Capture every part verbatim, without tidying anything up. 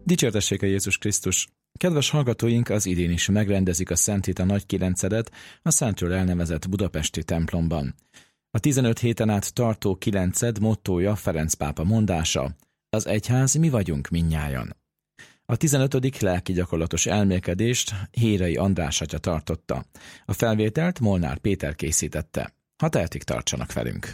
Dicsértessék a Jézus Krisztus! Kedves hallgatóink, az idén is megrendezik a Szent Hét a Nagykilencedet a Szentről elnevezett budapesti templomban. A tizenöt héten át tartó kilenced mottója Ferenc pápa mondása: az egyház mi vagyunk mindnyájan. A tizenötödik lelki gyakorlatos elmélkedést Hérai András atya tartotta. A felvételt Molnár Péter készítette. Ha tehetik, tartsanak velünk!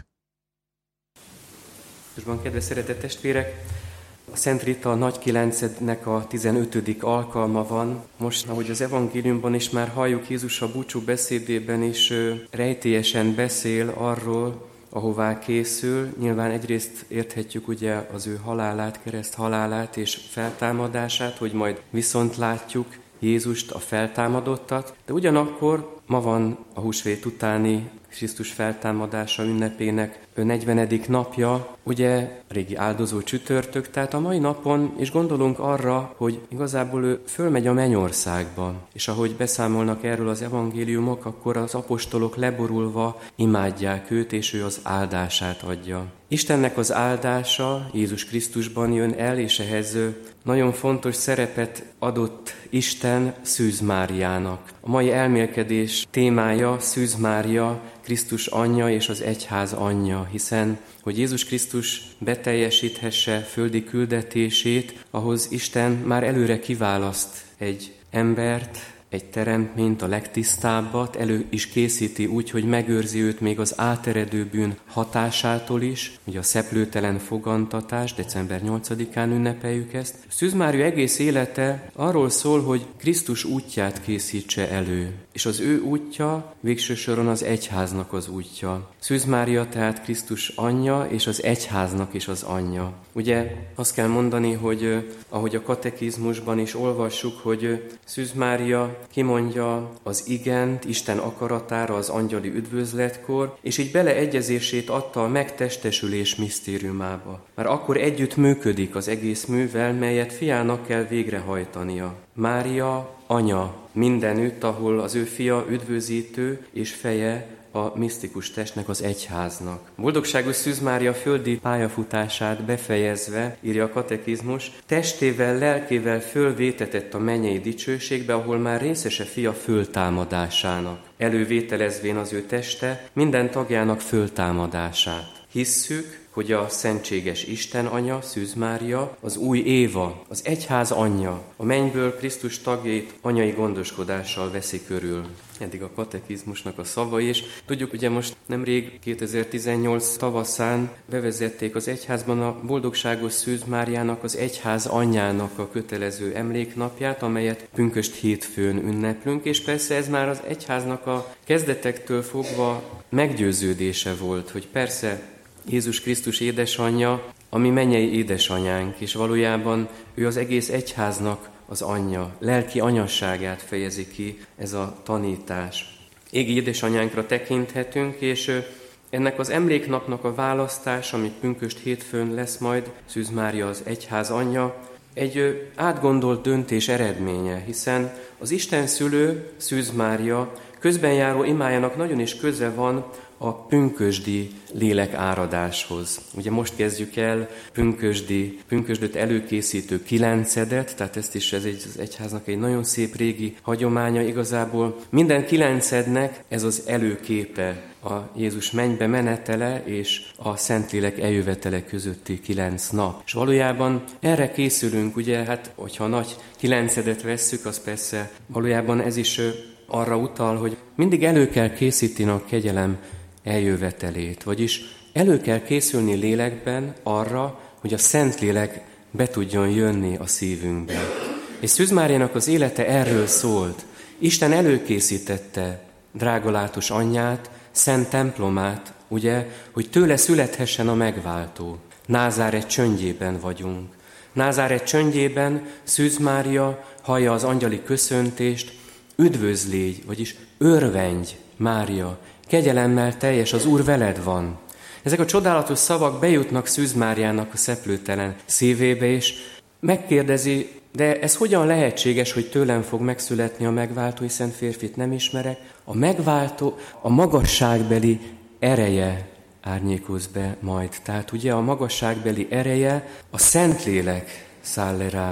Köszönöm, kedves szeretett testvérek! A Szent Rita a Nagykilencednek a tizenötödik alkalma van. Most, ahogy az evangéliumban is már halljuk, Jézus a búcsú beszédében is rejtélyesen beszél arról, ahová készül. Nyilván egyrészt érthetjük ugye az ő halálát, kereszt halálát és feltámadását, hogy majd viszont látjuk Jézust, a feltámadottat, de ugyanakkor ma van a húsvét utáni Krisztus feltámadása ünnepének negyvenedik napja, ugye régi áldozó csütörtök, tehát a mai napon is gondolunk arra, hogy igazából ő fölmegy a mennyországba, és ahogy beszámolnak erről az evangéliumok, akkor az apostolok leborulva imádják őt, és ő az áldását adja. Istennek az áldása Jézus Krisztusban jön el, és ehhez nagyon fontos szerepet adott Isten Szűz Máriának. A mai elmélkedés témája Szűz Mária, Krisztus anyja és az egyház anyja, hiszen, hogy Jézus Krisztus beteljesíthesse földi küldetését, ahhoz Isten már előre kiválaszt egy embert, egy teremtményt, a legtisztábbat, elő is készíti úgy, hogy megőrzi őt még az áteredő bűn hatásától is, ugye a szeplőtelen fogantatás, december nyolcadikán ünnepeljük ezt. Szűz Mária egész élete arról szól, hogy Krisztus útját készítse elő, és az ő útja végső soron az egyháznak az útja. Szűz Mária tehát Krisztus anyja, és az egyháznak is az anyja. Ugye azt kell mondani, hogy ahogy a katekizmusban is olvassuk, hogy Szűz Mária kimondja az igent Isten akaratára az angyali üdvözletkor, és így beleegyezését adta a megtestesülés misztériumába. Már akkor együtt működik az egész művel, melyet fiának kell végrehajtania. Mária anya mindenütt, ahol az ő fia üdvözítő és feje a misztikus testnek, az egyháznak. Boldogságos Szűz Mária földi pályafutását befejezve, írja a katekizmus, testével, lelkével fölvétetett a mennyei dicsőségbe, ahol már részese fia föltámadásának, elővételezvén az ő teste minden tagjának föltámadását. Hisszük, hogy a szentséges Isten anya, Szűz Mária, az új Éva, az egyház anyja, a mennyből Krisztus tagjait anyai gondoskodással veszi körül. Eddig a katekizmusnak a szavai, és tudjuk, ugye most nemrég kétezer-tizennyolc tavaszán bevezették az egyházban a boldogságos Szűz Máriának, az egyház anyjának a kötelező emléknapját, amelyet pünkösd hétfőn ünneplünk, és persze ez már az egyháznak a kezdetektől fogva meggyőződése volt, hogy persze Jézus Krisztus édesanyja, ami mennyei édesanyánk, és valójában ő az egész egyháznak az anyja, lelki anyasságát fejezi ki ez a tanítás. Égi édesanyánkra tekinthetünk, és ennek az emléknapnak a választás, amit pünkösd hétfőn lesz majd, Szűz Mária az egyház anyja, egy átgondolt döntés eredménye, hiszen az Isten szülő, Szűz Mária közbenjáró imájának nagyon is köze van a pünkösdi lélek áradáshoz. Ugye most kezdjük el pünkösdi, pünkösdöt előkészítő kilencedet, tehát ezt is ez egy, az egyháznak egy nagyon szép régi hagyománya igazából. Minden kilencednek ez az előképe a Jézus mennybe menetele és a Szentlélek eljövetele közötti kilenc nap. És valójában erre készülünk, ugye, hát hogyha a nagy kilencedet vesszük, az persze valójában ez is arra utal, hogy mindig elő kell készíteni a kegyelem eljövetelét, vagyis elő kell készülni lélekben arra, hogy a Szentlélek be tudjon jönni a szívünkbe. És Szűz Máriának az élete erről szólt. Isten előkészítette drágalátos anyját, szent templomát, ugye, hogy tőle születhessen a megváltó. Názáret csöndjében vagyunk. Názáret csöndjében Szűz Mária hallja az angyali köszöntést, üdvözlégy, vagyis örvendj, Mária, kegyelemmel teljes, az Úr veled van. Ezek a csodálatos szavak bejutnak Szűz Máriának a szeplőtelen szívébe, és megkérdezi, de ez hogyan lehetséges, hogy tőlem fog megszületni a megváltó, hiszen férfit nem ismerek. A megváltó, a magasságbeli ereje árnyékoz be majd. Tehát ugye a magasságbeli ereje, a Szentlélek száll le rád.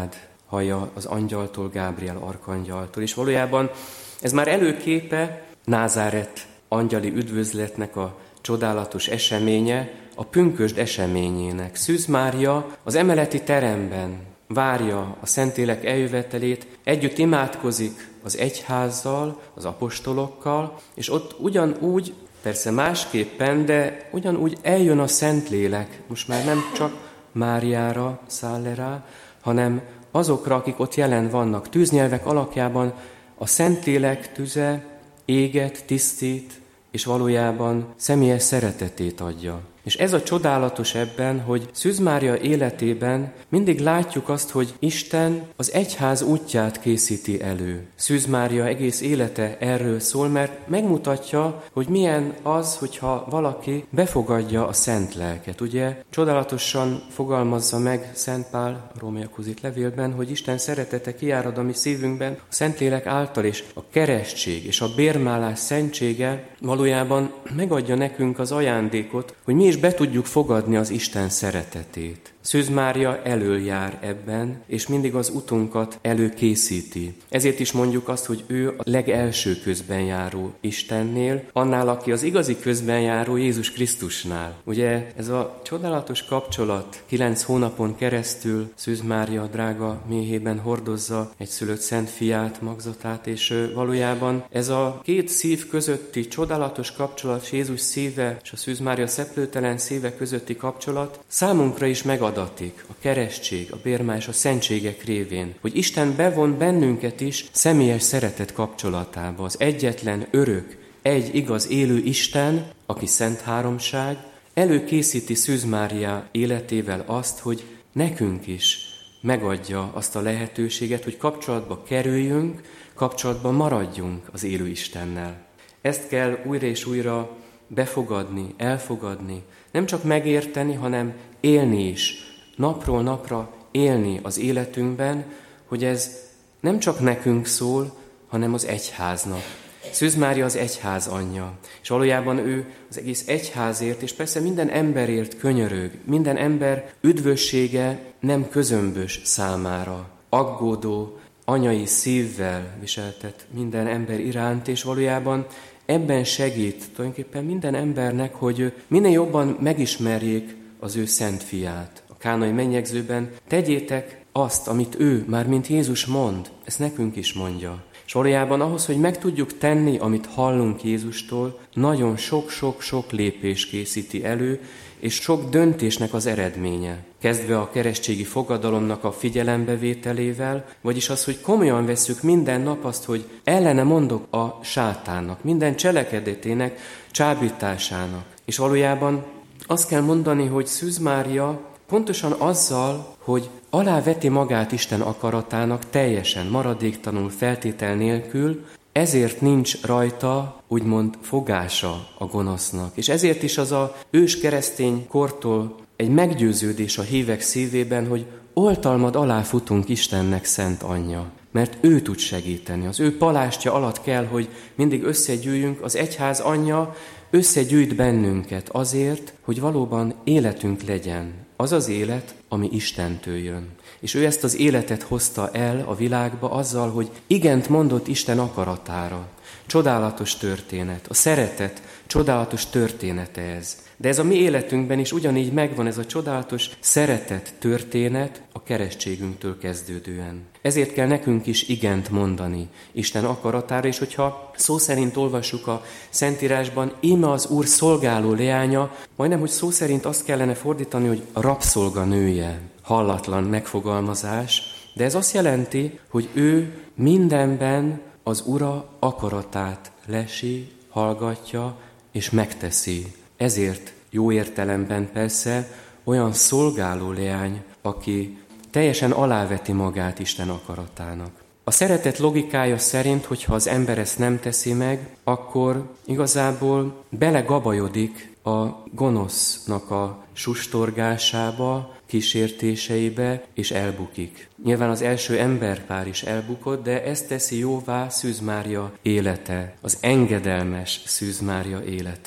hallja az angyaltól, Gábriel arkangyaltól. És valójában ez már előképe Názáret angyali üdvözletnek a csodálatos eseménye, a pünkösd eseményének. Szűz Mária az emeleti teremben várja a Szentlélek eljövetelét, együtt imádkozik az egyházzal, az apostolokkal, és ott ugyanúgy, persze másképpen, de ugyanúgy eljön a Szentlélek. Most már nem csak Máriára száll le rá, hanem azokra, akik ott jelen vannak. Tűznyelvek alakjában a Szentlélek tüze éget, tisztít, és valójában személyes szeretetét adja. És ez a csodálatos ebben, hogy Szűz Mária életében mindig látjuk azt, hogy Isten az egyház útját készíti elő. Szűz Mária egész élete erről szól, mert megmutatja, hogy milyen az, hogyha valaki befogadja a Szent Lelket. Ugye csodálatosan fogalmazza meg Szent Pál a Rómaiakhoz írt levélben, hogy Isten szeretete kiárad a mi szívünkben a Szentlélek által, és a keresztség és a bérmálás szentsége valójában megadja nekünk az ajándékot, hogy mi is be tudjuk fogadni az Isten szeretetét. Szűz Mária elöljár ebben, és mindig az utunkat előkészíti. Ezért is mondjuk azt, hogy ő a legelső közbenjáró Istennél, annál, aki az igazi közbenjáró Jézus Krisztusnál. Ugye ez a csodálatos kapcsolat kilenc hónapon keresztül Szűz Mária drága méhében hordozza egy szülött szent fiát, magzatát, és valójában ez a két szív közötti csodálatos kapcsolat, Jézus szíve és a Szűz Mária szeplőtelen szíve közötti kapcsolat számunkra is megad a keresztség, a bérmá és a szentségek révén, hogy Isten bevon bennünket is személyes szeretet kapcsolatába. Az egyetlen, örök, egy igaz élő Isten, aki szent háromság, előkészíti Szűz Mária életével azt, hogy nekünk is megadja azt a lehetőséget, hogy kapcsolatba kerüljünk, kapcsolatban maradjunk az élő Istennel. Ezt kell újra és újra befogadni, elfogadni, nem csak megérteni, hanem élni is, napról napra élni az életünkben, hogy ez nem csak nekünk szól, hanem az egyháznak. Szűz Mária az egyház anyja, és valójában ő az egész egyházért, és persze minden emberért könyörög, minden ember üdvössége nem közömbös számára. Aggódó, anyai szívvel viseltet minden ember iránt, és valójában ebben segít tulajdonképpen minden embernek, hogy minél jobban megismerjék az ő szent fiát. A kánai mennyegzőben tegyétek azt, amit ő, már mint Jézus mond, ezt nekünk is mondja. És valójában ahhoz, hogy meg tudjuk tenni, amit hallunk Jézustól, nagyon sok-sok-sok lépés készíti elő, és sok döntésnek az eredménye. Kezdve a keresztségi fogadalomnak a figyelembevételével, vagyis az, hogy komolyan vesszük minden nap azt, hogy ellene mondok a sátánnak, minden cselekedetének, csábításának. És valójában azt kell mondani, hogy Szűz Mária pontosan azzal, hogy aláveti magát Isten akaratának teljesen, maradéktalanul, feltétel nélkül, ezért nincs rajta, úgymond fogása a gonosznak. És ezért is az a ős keresztény kortól egy meggyőződés a hívek szívében, hogy oltalmad alá futunk Istennek szent anyja. Mert ő tud segíteni. Az ő palástja alatt kell, hogy mindig összegyűjjünk. Az egyház anyja összegyűjt bennünket azért, hogy valóban életünk legyen. Az az élet, ami Istentől jön. És ő ezt az életet hozta el a világba azzal, hogy igent mondott Isten akaratára. Csodálatos történet. A szeretet csodálatos története ez. De ez a mi életünkben is ugyanígy megvan, ez a csodálatos szeretet történet a keresztségünktől kezdődően. Ezért kell nekünk is igent mondani Isten akaratára, és hogyha szó szerint olvassuk a Szentírásban, íme az Úr szolgáló leánya, majdnem, hogy szó szerint azt kellene fordítani, hogy a rabszolga nője. Hallatlan megfogalmazás, de ez azt jelenti, hogy ő mindenben az Ura akaratát lesi, hallgatja és megteszi. Ezért jó értelemben persze olyan szolgáló leány, aki teljesen aláveti magát Isten akaratának. A szeretet logikája szerint, hogyha az ember ezt nem teszi meg, akkor igazából belegabajodik a gonosznak a sustorgásába, kísértéseibe, és elbukik. Nyilván az első emberpár is elbukott, de ezt teszi jóvá Szűz Mária élete, az engedelmes Szűz Mária élete.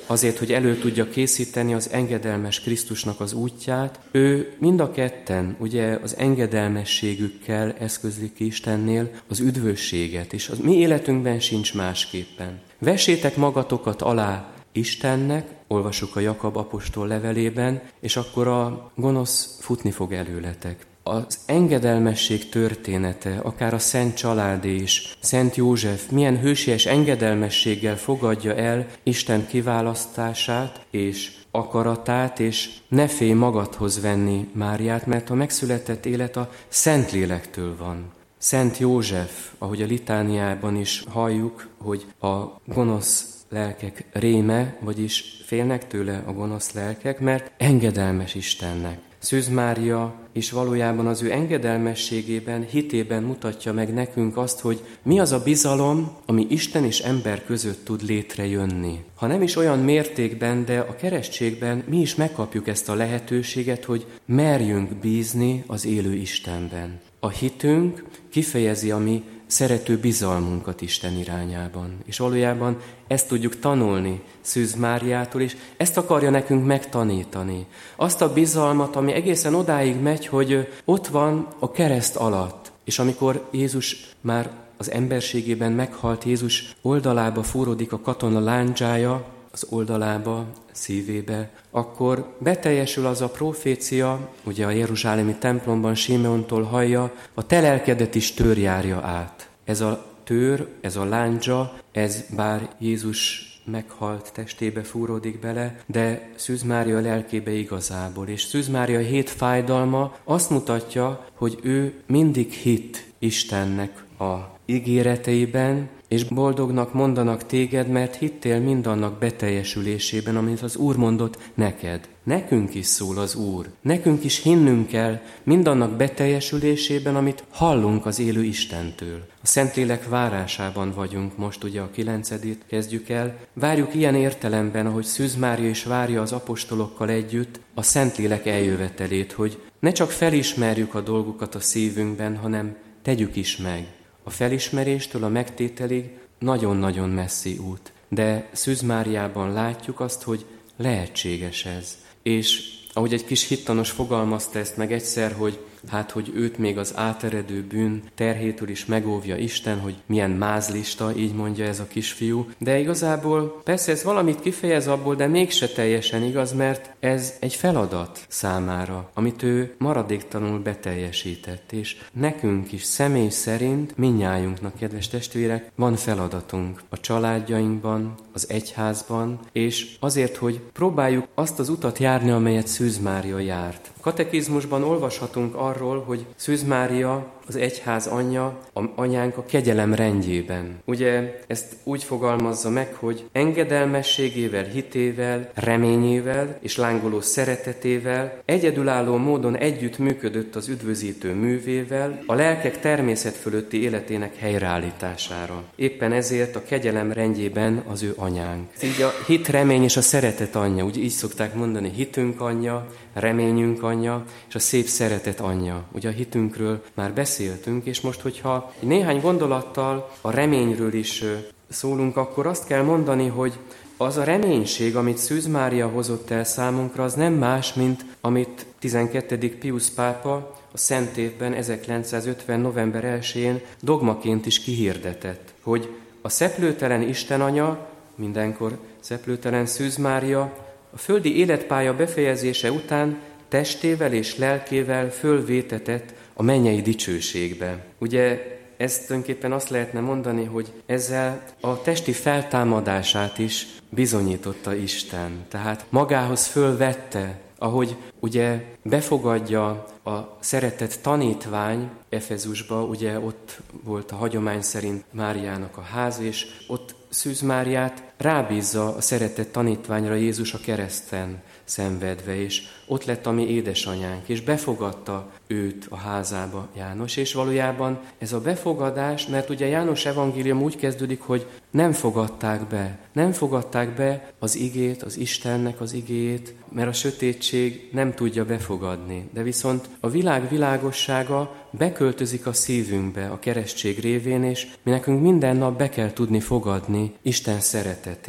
azért, hogy elő tudja készíteni az engedelmes Krisztusnak az útját. Ő mind a ketten ugye az engedelmességükkel eszközlik ki Istennél az üdvösséget, és az mi életünkben sincs másképpen. Vessétek magatokat alá Istennek, olvasjuk a Jakab apostol levelében, és akkor a gonosz futni fog előletek. Az engedelmesség története, akár a Szent Családé is, Szent József milyen hősies engedelmességgel fogadja el Isten kiválasztását és akaratát, és ne félj magadhoz venni Máriát, mert a megszületett élet a Szentlélektől van. Szent József, ahogy a litániában is halljuk, hogy a gonosz lelkek réme, vagyis félnek tőle a gonosz lelkek, mert engedelmes Istennek. Szűz Mária is valójában az ő engedelmességében, hitében mutatja meg nekünk azt, hogy mi az a bizalom, ami Isten és ember között tud létrejönni. Ha nem is olyan mértékben, de a keresztségben mi is megkapjuk ezt a lehetőséget, hogy merjünk bízni az élő Istenben. A hitünk kifejezi a mi szerető bizalmunkat Isten irányában. És valójában ezt tudjuk tanulni Szűz Máriától, és ezt akarja nekünk megtanítani. Azt a bizalmat, ami egészen odáig megy, hogy ott van a kereszt alatt. És amikor Jézus már az emberségében meghalt, Jézus oldalába fúródik a katona láncsája, az oldalába, szívébe, akkor beteljesül az a profécia, ugye a jeruzsálemi templomban Simeontól hallja, a te lelkedet is tőr járja át. Ez a tőr, ez a láncsa, ez bár Jézus meghalt testébe fúródik bele, de Szűz Mária lelkébe igazából. És Szűz Mária hét fájdalma azt mutatja, hogy ő mindig hitt Istennek a ígéreteiben, és boldognak mondanak téged, mert hittél mindannak beteljesülésében, amit az Úr mondott neked. Nekünk is szól az Úr. Nekünk is hinnünk kell mindannak beteljesülésében, amit hallunk az élő Istentől. A Szentlélek várásában vagyunk most, ugye a kilencedét kezdjük el. Várjuk ilyen értelemben, ahogy Szűz Mária is várja az apostolokkal együtt a Szentlélek eljövetelét, hogy ne csak felismerjük a dolgokat a szívünkben, hanem tegyük is meg. A felismeréstől a megtételig nagyon-nagyon messzi út. De Szűz Máriában látjuk azt, hogy lehetséges ez. És ahogy egy kis hittanos fogalmazta ezt meg egyszer, hogy hát, hogy őt még az áteredő bűn terhétől is megóvja Isten, hogy milyen mázlista, így mondja ez a kisfiú. De igazából persze ez valamit kifejez abból, de mégse teljesen igaz, mert ez egy feladat számára, amit ő maradéktalanul beteljesített. És nekünk is személy szerint, mindnyájunknak, kedves testvérek, van feladatunk a családjainkban, az egyházban, és azért, hogy próbáljuk azt az utat járni, amelyet Szűz Mária járt. A katekizmusban olvashatunk arról, hogy Szűz Mária az egyház anyja, a anyánk a kegyelem rendjében. Ugye ezt úgy fogalmazza meg, hogy engedelmességével, hitével, reményével és lángoló szeretetével egyedülálló módon együtt működött az üdvözítő művével a lelkek természet fölötti életének helyreállítására. Éppen ezért a kegyelem rendjében az ő anyánk. Így a hit, remény és a szeretet anyja, úgy így szokták mondani, hitünk anyja, reményünk anyja, és a szép szeretet anyja. Ugye a hitünkről már beszéltünk, és most, hogyha néhány gondolattal a reményről is szólunk, akkor azt kell mondani, hogy az a reménység, amit Szűz Mária hozott el számunkra, az nem más, mint amit tizenkettedik Piusz pápa a Szent Évben ezerkilencszázötven. november elsején dogmaként is kihirdetett, hogy a szeplőtelen Istenanya, mindenkor szeplőtelen Szűz Mária, a földi életpálya befejezése után testével és lelkével fölvétetett a mennyei dicsőségbe. Ugye ezt tulajdonképpen azt lehetne mondani, hogy ezzel a testi feltámadását is bizonyította Isten. Tehát magához fölvette, ahogy ugye befogadja a szeretett tanítvány Efezusba, ugye ott volt a hagyomány szerint Máriának a ház, és ott Szűz Máriát rábízza a szeretett tanítványra Jézus a kereszten szenvedve, és ott lett a mi édesanyánk, és befogadta őt a házába János, és valójában ez a befogadás, mert ugye János evangélium úgy kezdődik, hogy nem fogadták be, nem fogadták be az igét, az Istennek az igéjét, mert a sötétség nem tudja befogadni. De viszont a világ világossága beköltözik a szívünkbe a keresztség révén, és mi nekünk minden nap be kell tudni fogadni Isten szeretetét.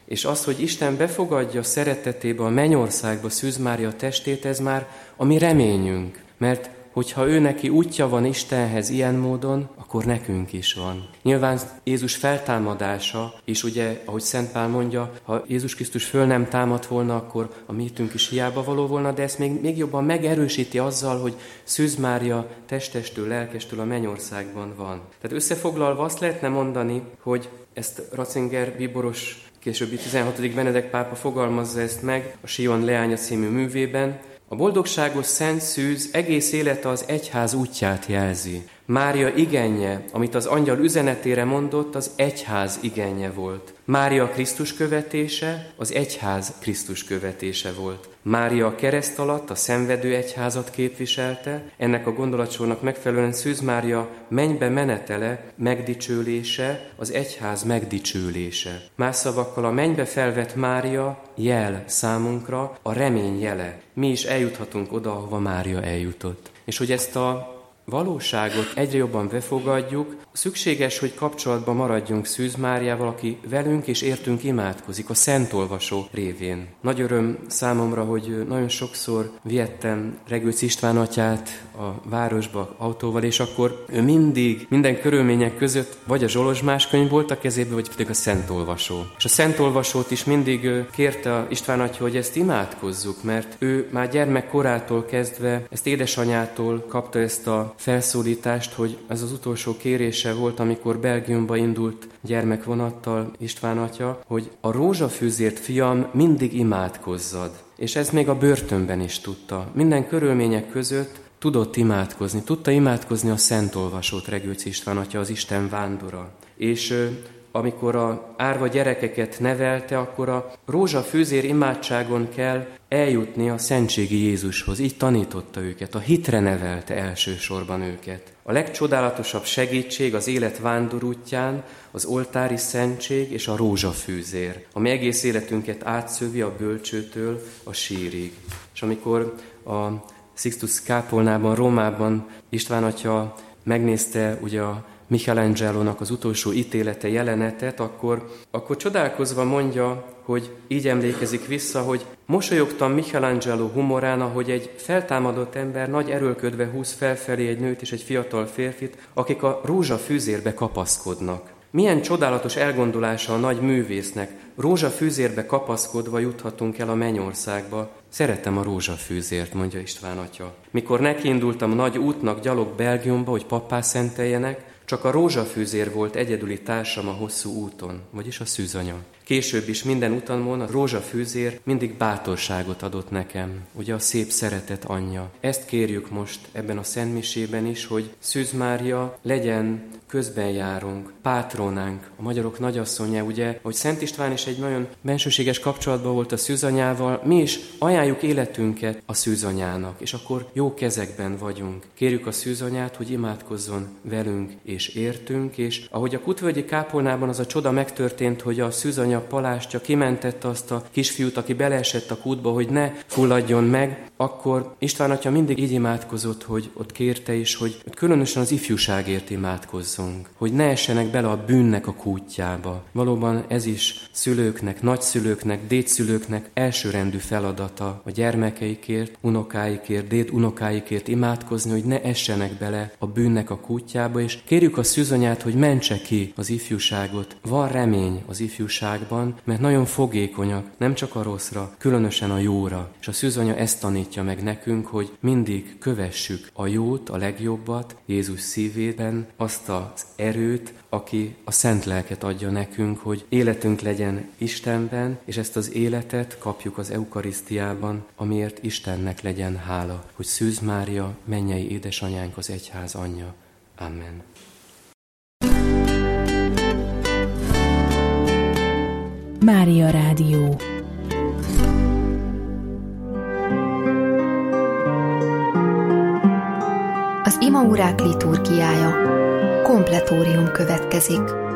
És az, hogy Isten befogadja szeretetébe a mennyországba Szűz Mária testét, ez már a mi reményünk. Mert hogyha ő neki útja van Istenhez ilyen módon, akkor nekünk is van. Nyilván Jézus feltámadása, és ugye, ahogy Szent Pál mondja, ha Jézus Krisztus föl nem támadt volna, akkor a mi hitünk is hiába való volna, de ezt még, még jobban megerősíti azzal, hogy Szűz Mária testestől, lelkestől a mennyországban van. Tehát összefoglalva azt lehetne mondani, hogy ezt Ratzinger bíboros, későbbi tizenhatodik Benedek pápa fogalmazza ezt meg a Sion leánya című művében. A boldogságos Szent Szűz egész élete az egyház útját jelzi. Mária igenje, amit az angyal üzenetére mondott, az egyház igenje volt. Mária Krisztus követése, az egyház Krisztus követése volt. Mária a kereszt alatt a szenvedő egyházat képviselte, ennek a gondolatsornak megfelelően Szűz Mária mennybe menetele, megdicsőlése, az egyház megdicsőlése. Más szavakkal a mennybe felvett Mária jel számunkra, a remény jele. Mi is eljuthatunk oda, ahova Mária eljutott. És hogy ezt a valóságot egyre jobban befogadjuk, szükséges, hogy kapcsolatban maradjunk Szűz Máriával, aki velünk és értünk imádkozik, a szentolvasó révén. Nagy öröm számomra, hogy nagyon sokszor viettem Regőc István atyát a városba autóval, és akkor ő mindig, minden körülmények között vagy a Zsolozsmás könyv volt a kezében, vagy pedig a szentolvasó. És a szentolvasót is mindig kérte a István atya, hogy ezt imádkozzuk, mert ő már gyermekkorától kezdve ezt édesanyától kapta ezt a felszólítást, hogy ez az utolsó kérése volt, amikor Belgiumba indult gyermekvonattal István atya, hogy a rózsafűzért, fiam, mindig imádkozzad. És ezt még a börtönben is tudta. Minden körülmények között tudott imádkozni. Tudta imádkozni a szentolvasót, Regőc István atya, az Isten vándora. És amikor a árva gyerekeket nevelte, akkor a rózsafűzér imádságon kell eljutni a szentségi Jézushoz. Így tanította őket, a hitre nevelte elsősorban őket. A legcsodálatosabb segítség az élet vándorútján az oltári szentség és a rózsafűzér, ami egész életünket átszövi a bölcsőtől a sírig. És amikor a Sixtus kápolnában, Rómában István atya megnézte ugye a Michelangelo-nak az utolsó ítélete jelenetet, akkor, akkor csodálkozva mondja, hogy így emlékezik vissza, hogy mosolyogtam Michelangelo humorán, ahogy egy feltámadott ember nagy erőlködve húz felfelé egy nőt és egy fiatal férfit, akik a rózsafűzérbe kapaszkodnak. Milyen csodálatos elgondolása a nagy művésznek. Rózsafűzérbe kapaszkodva juthatunk el a mennyországba. Szeretem a rózsafűzért, mondja István atya. Mikor nekiindultam nagy útnak gyalog Belgiumba, hogy pappá szenteljenek, csak a rózsafűzér volt egyedüli társam a hosszú úton, vagyis a szűzanya. Később is minden utamon a rózsafűzér mindig bátorságot adott nekem, ugye a szép szeretet anyja. Ezt kérjük most ebben a szentmisében is, hogy Szűz Mária legyen közbenjárunk, pátronánk, a magyarok nagyasszonya, ugye, hogy Szent István is egy nagyon bensőséges kapcsolatban volt a szűzanyával, mi is ajánljuk életünket a szűzanyának, és akkor jó kezekben vagyunk. Kérjük a szűzanyát, hogy imádkozzon velünk és értünk, és ahogy a Kutvölgyi kápolnában az a csoda megtörtént, hogy a szűzanya palástja kimentette azt a kisfiút, aki beleesett a kútba, hogy ne fulladjon meg, akkor István atya mindig így imádkozott, hogy ott kérte is, hogy különösen az ifjúságért imádkozzunk, hogy ne essenek bele a bűnnek a kútjába. Valóban ez is szülőknek, nagyszülőknek, dédszülőknek elsőrendű feladata a gyermekeikért, unokáikért, déd unokáikért imádkozni, hogy ne essenek bele a bűnnek a kútjába, és kérjük a szűzanyát, hogy mentse ki az ifjúságot. Van remény az ifjúságban, mert nagyon fogékonyak, nem csak a rosszra, különösen a jóra. És a szűzanya ezt tanítja meg nekünk, hogy mindig kövessük a jót, a legjobbat Jézus szívében, azt az erőt, aki a szent lelket adja nekünk, hogy életünk legyen Istenben, és ezt az életet kapjuk az eukarisztiában, amiért Istennek legyen hála, hogy Szűz Mária, mennyei édesanyánk, az egyház anyja. Amen. Mária Rádió. Az imaórák liturgiája. Kompletórium következik.